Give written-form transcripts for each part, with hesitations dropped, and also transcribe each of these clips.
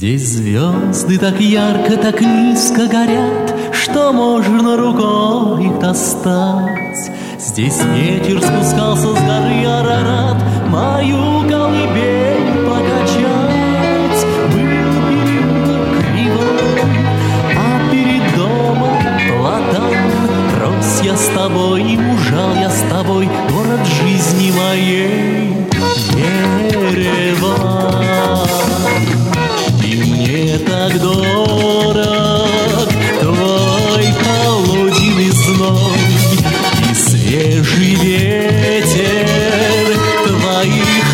Здесь звезды так ярко, так низко горят, что можно рукой их достать. Здесь ветер спускался с горы Арарат, мою колыбель покачать. Был переулок кривой, а перед домом платан. Рос я с тобой и мужал я с тобой, город жизни моей Ереван. И мне так дорог твой полуденный зной и свежий ветер твоих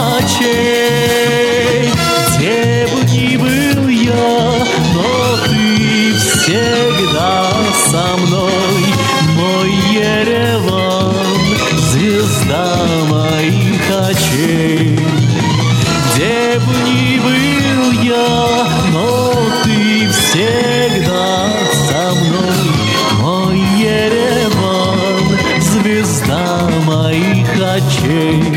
ночей. Где бы ни был я, но ты всегда со мной, мой Ереван, звезда моих очей. Где бы ни был я, но ты всегда со мной, мой Ереван, звезда моих очей.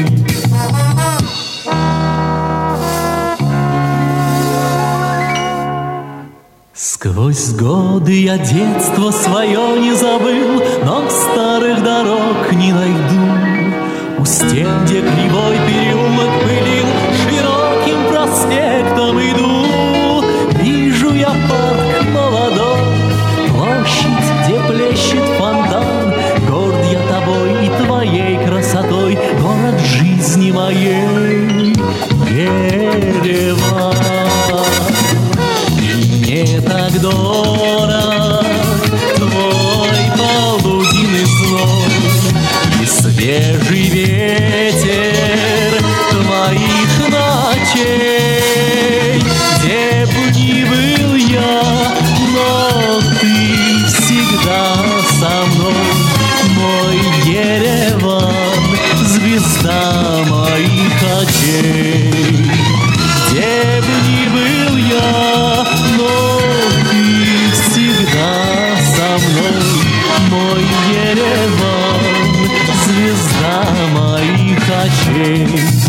Сквозь годы я детство свое не забыл, но старых дорог не найду. У стен, где кривой переулок пылил, широким проспектом иду. Вижу я парк молодой, площадь, где плещет фонтан. Горд я тобой и твоей красотой, город жизни моей Ереван. И мне так дорог твой полуденный зной и свежий ветер твоих ночей. Где бы ни был я, но ты всегда со мной, мой Ереван, звезда моих очей. Где бы ни был я, но ты всегда со мной, мой Ереван, звезда моих очей.